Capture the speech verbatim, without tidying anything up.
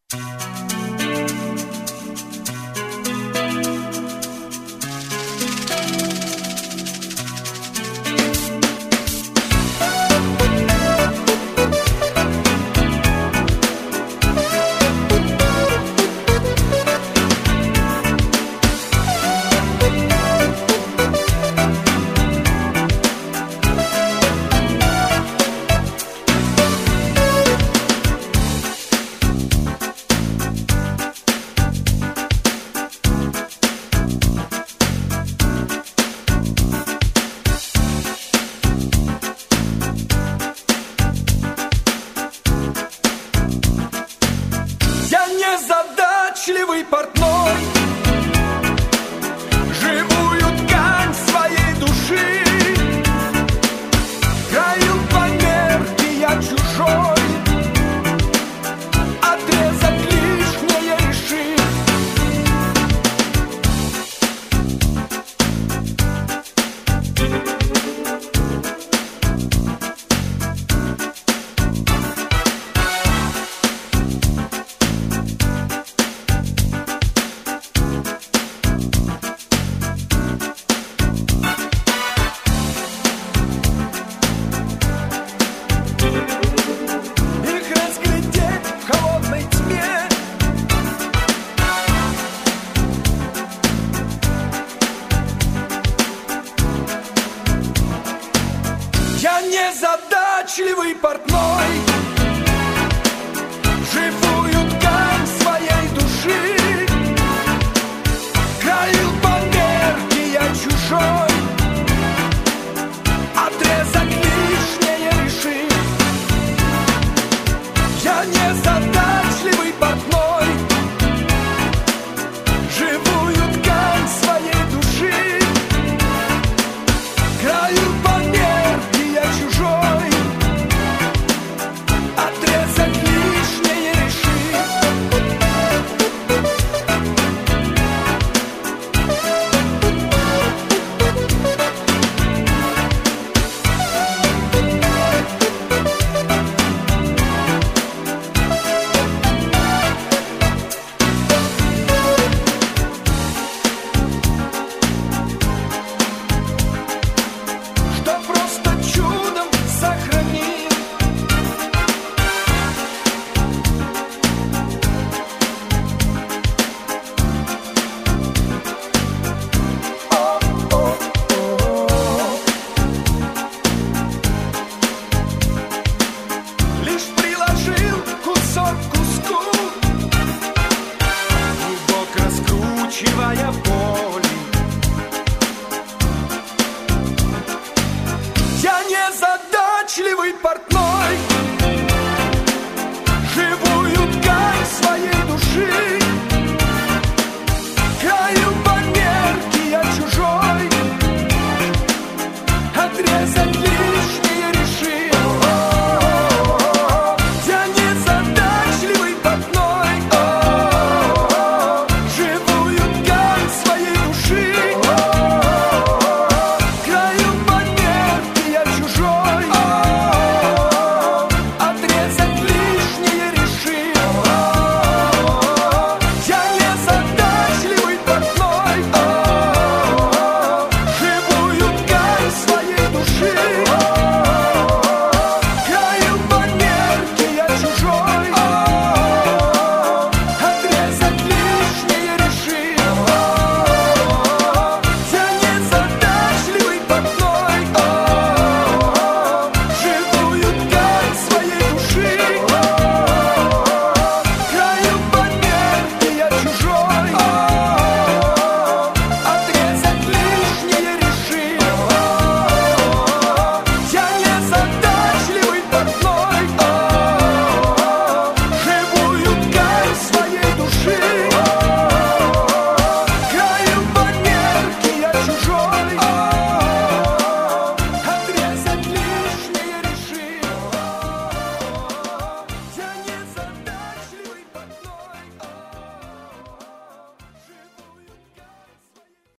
Незадачливый портной, живую ткань своей души краил по мерке я чужой, отрезать лишнее решил. Я незадачливый портной, живую ткань своей души краил по мерке я чужой, отрезать лишнее решил. Я незадачливый портной, живую ткань своей души краил по мерке я чужой, отрезать лишнее решил. Что просто чудом сохранил. О-о-о. Лишь приложил кусок к куску, глубоко раскручивая боли. Я незадачливый портной, живую ткань своей души